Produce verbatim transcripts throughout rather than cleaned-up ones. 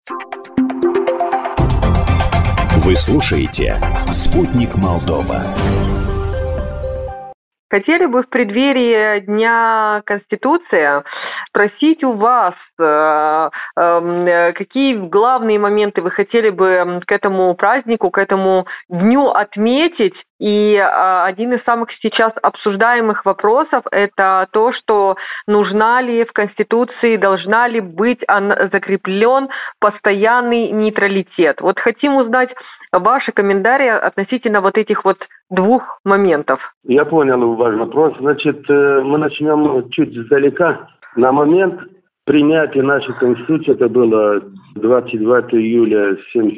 Вы слушаете «Спутник Молдова». Хотели бы в преддверии Дня Конституции спросить у вас, э, э, какие главные моменты вы хотели бы к этому празднику, к этому дню отметить. И э, один из самых сейчас обсуждаемых вопросов – это то, что нужна ли в Конституции, должна ли быть закреплен постоянный нейтралитет. Вот хотим узнать ваши комментарии относительно вот этих вот двух моментов. Я понял ваш вопрос. Значит, мы начнем чуть издалека. На момент принятия нашей Конституции, это было двадцать девятого июля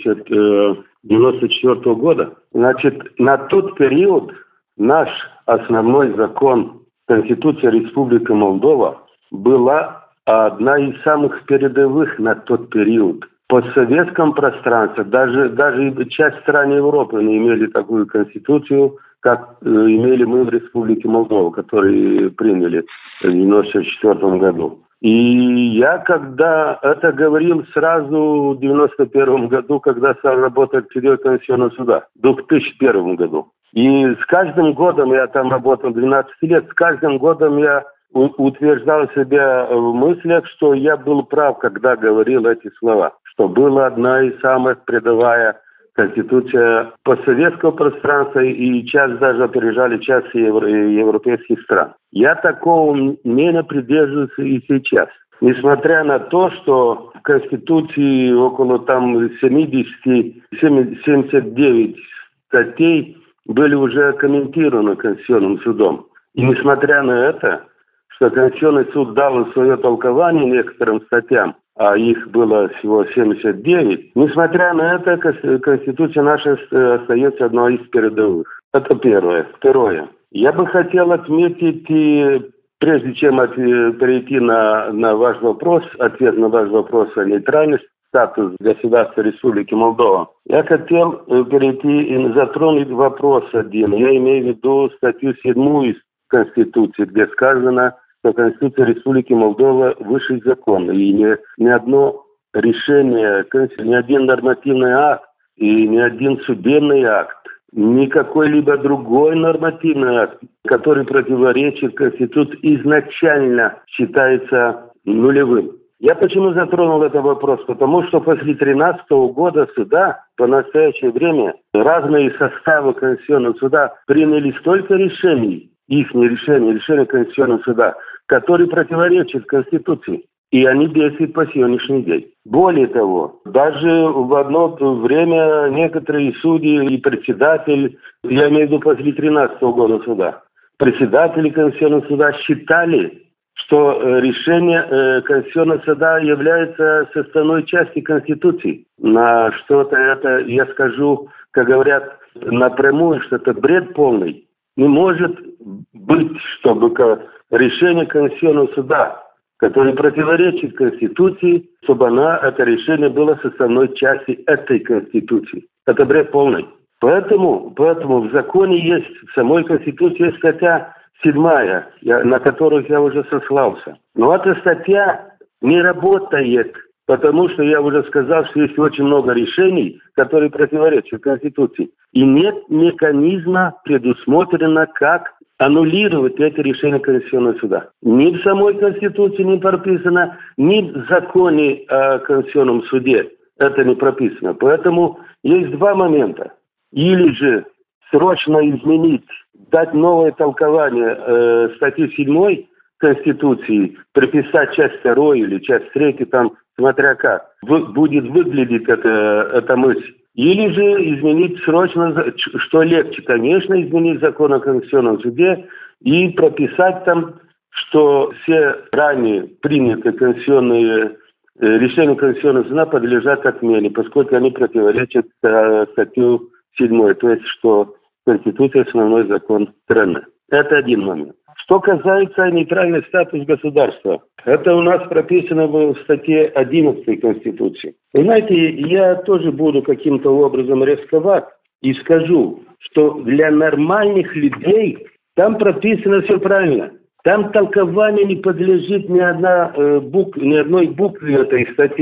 девяносто четвёртого года, значит, на тот период наш основной закон Конституция Республики Молдова была одна из самых передовых на тот период. В постсоветском пространстве, даже, даже часть стран Европы не имели такую конституцию, как э, имели мы в Республике Молдова, которые приняли в девяносто четвёртом году. И я, когда это говорил сразу в девяносто первом году, когда стал работать в Федеральном Конституционном суде, в две тысячи первом году. И с каждым годом, я там работал двенадцать лет, с каждым годом я утверждал себя в мыслях, что я был прав, когда говорил эти слова, что была одна из самых передовая конституция постсоветского пространства, и часть даже опережали часть евро- европейских стран. Я такого мнения придерживаюсь и сейчас. Несмотря на то, что в Конституции около там семьдесят, семьдесят девять статей были уже комментированы Конституционным судом. И несмотря на это, что Конституционный суд дал свое толкование некоторым статьям, а их было всего семьдесят девять, несмотря на это, Конституция наша остается одной из передовых. Это первое. Второе. Я бы хотел отметить, и прежде чем от, перейти на, на ваш вопрос, ответ на ваш вопрос о нейтральности, статус государства Республики Молдова, я хотел перейти и затронуть вопрос один. Я имею в виду статью седьмую Конституции, где сказано, что Конституция Республики Молдова выше закона. И ни, ни одно решение, ни один нормативный акт и ни один судебный акт, ни какой-либо другой нормативный акт, который противоречит Конституции, изначально считается нулевым. Я почему затронул этот вопрос? Потому что после две тысячи тринадцатого года суда по настоящее время разные составы Конституционного суда приняли столько решений, их не решения, решения Конституционного суда, которые противоречат Конституции. И они действуют по сегодняшний день. Более того, даже в одно время некоторые судьи и председатель, я имею в виду после две тысячи тринадцатого года суда, председатели Конституционного суда считали, что решение Конституционного суда является составной частью Конституции. На что-то это, я скажу, как говорят напрямую, что это бред полный. Не может быть, чтобы решение Конституционного суда, которое противоречит Конституции, чтобы она, это решение было составной частью этой Конституции. Это бред полный. Поэтому, поэтому в законе есть, в самой Конституции есть статья седьмая, на которую я уже сослался. Но эта статья не работает, потому что я уже сказал, что есть очень много решений, которые противоречат Конституции. И нет механизма предусмотрено, как аннулировать эти решения Конституционного суда. Ни в самой Конституции не прописано, ни в законе о Конституционном суде это не прописано. Поэтому есть два момента. Или же срочно изменить, дать новое толкование э, статьи седьмой Конституции, приписать часть второй или часть третьей, там, смотря как, вы, будет выглядеть эта, эта мысль. Или же изменить срочно, что легче, конечно, изменить закон о Конституционном суде и прописать там, что все ранее принятые конституционные э, решения Конституционного суда подлежат отмене, поскольку они противоречат э, статью седьмой, то есть, что Конституция – основной закон страны. Это один момент. Что касается нейтрального статуса государства, это у нас прописано в статье одиннадцатой Конституции. Вы знаете, я тоже буду каким-то образом рисковать и скажу, что для нормальных людей там прописано все правильно. Там толкованию не подлежит ни, одна, э, бук, ни одной буквы этой статьи.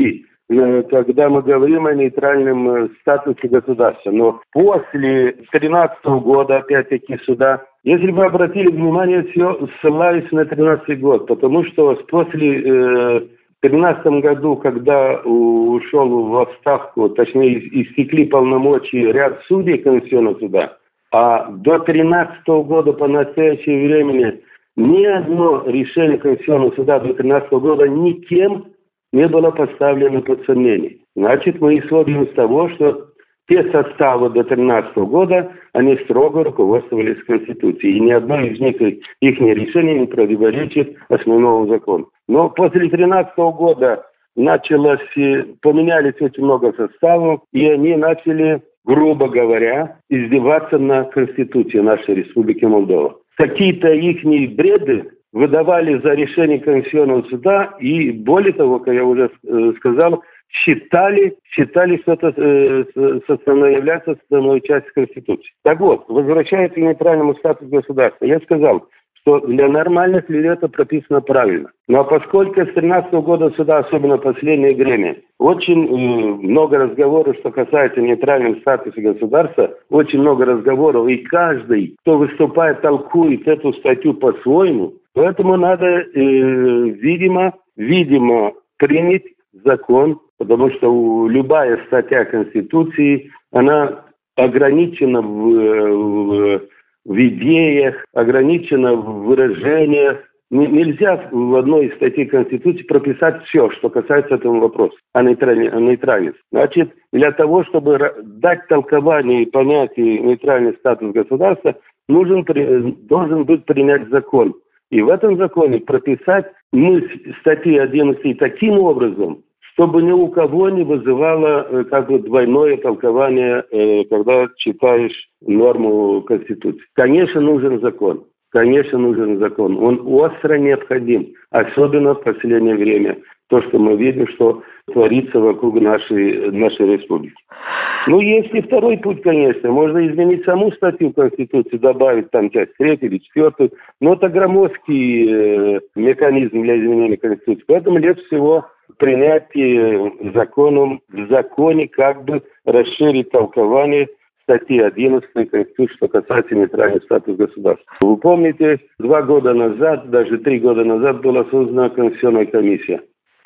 когда мы говорим о нейтральном статусе государства. Но после две тысячи тринадцатого года, опять-таки, сюда, если вы обратили внимание, все ссылаюсь на тринадцатый год, потому что после... Э, В две тысячи тринадцатом году, когда ушел в отставку, точнее, истекли полномочия ряд судей Конституционного суда, а до две тысячи тринадцатого года по настоящее время ни одно решение Конституционного суда до две тысячи тринадцатого года никем не было поставлено под сомнение. Значит, мы исходим из того, что те составы до две тысячи тринадцатого года, они строго руководствовались Конституцией, и ни одно из них, их решение не противоречит основному закону. Но после две тысячи тринадцатого года началось, поменялись очень много составов, и они начали, грубо говоря, издеваться на Конституции нашей Республики Молдова. Какие-то их бреды выдавали за решение Конституционного суда, и более того, как я уже сказал, считали, считали, что это э, является составной частью Конституции. Так вот, возвращаясь к нейтральному статусу государства, я сказал, что для нормальных людей это прописано правильно. Но поскольку с две тысячи тринадцатого года сюда, особенно в последнее время, очень э, много разговоров, что касается нейтрального статуса государства, очень много разговоров, и каждый, кто выступает, толкует эту статью по-своему, поэтому надо, э, видимо, видимо, принять закон, потому что любая статья Конституции, она ограничена в, в, в идеях, ограничена в выражениях. Нельзя в одной из статей Конституции прописать все, что касается этого вопроса, о нейтральности. Значит, для того, чтобы дать толкование и понятие нейтральный статус государства, нужен, должен быть принят закон. И в этом законе прописать мысль статьи одиннадцатой таким образом, чтобы ни у кого не вызывало как бы двойное толкование, когда читаешь норму Конституции. Конечно, нужен закон. Конечно, нужен закон. Он остро необходим, особенно в последнее время. То, что мы видим, что творится вокруг нашей, нашей республики. Ну, есть и второй путь, конечно. Можно изменить саму статью Конституции, добавить там часть третью или четвертую. Но это громоздкий э, механизм для изменения Конституции. Поэтому легче всего принятие законом, в законе как бы расширить толкование статьи одиннадцатой Конституции, что касается нейтрального статуса государства. Вы помните, два года назад, даже три года назад была создана Конституционная комиссия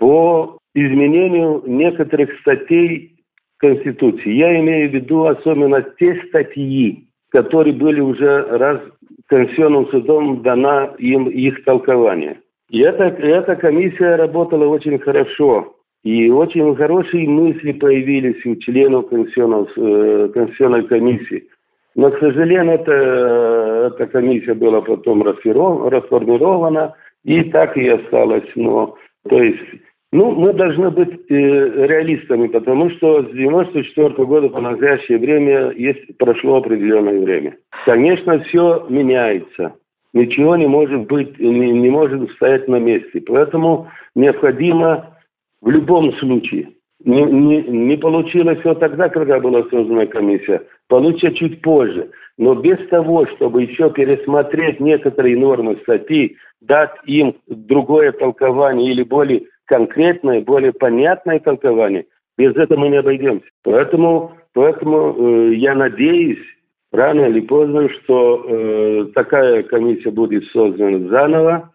по изменению некоторых статей Конституции. Я имею в виду особенно те статьи, которые были уже раз Конституционным судом дано им их толкование. И эта, эта комиссия работала очень хорошо. И очень хорошие мысли появились у членов Конституционной, Конституционной комиссии. Но, к сожалению, это, эта комиссия была потом расформирована, и так и осталась. Но, то есть, ну, мы должны быть э, реалистами, потому что с девяносто четвёртого года по настоящее время есть, прошло определенное время. Конечно, все меняется. Ничего не может быть, не, не может стоять на месте. Поэтому необходимо в любом случае. Не, не, не получилось все тогда, когда была создана комиссия. Получится чуть позже. Но без того, чтобы еще пересмотреть некоторые нормы статьи, дать им другое толкование или более конкретное, более понятное толкование, без этого мы не обойдемся. Поэтому, поэтому э, я надеюсь, рано или поздно, что э, такая комиссия будет создана заново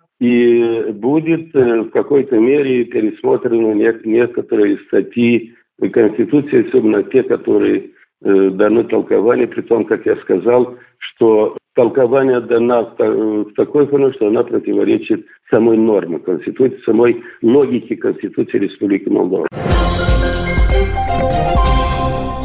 и будет э, в какой-то мере пересмотрены не- некоторые статьи Конституции, особенно те, которые э, даны толкование, при том, как я сказал, что толкование дано в, та- в такой форме, что она противоречит самой норме Конституции, самой логике Конституции Республики Молдова.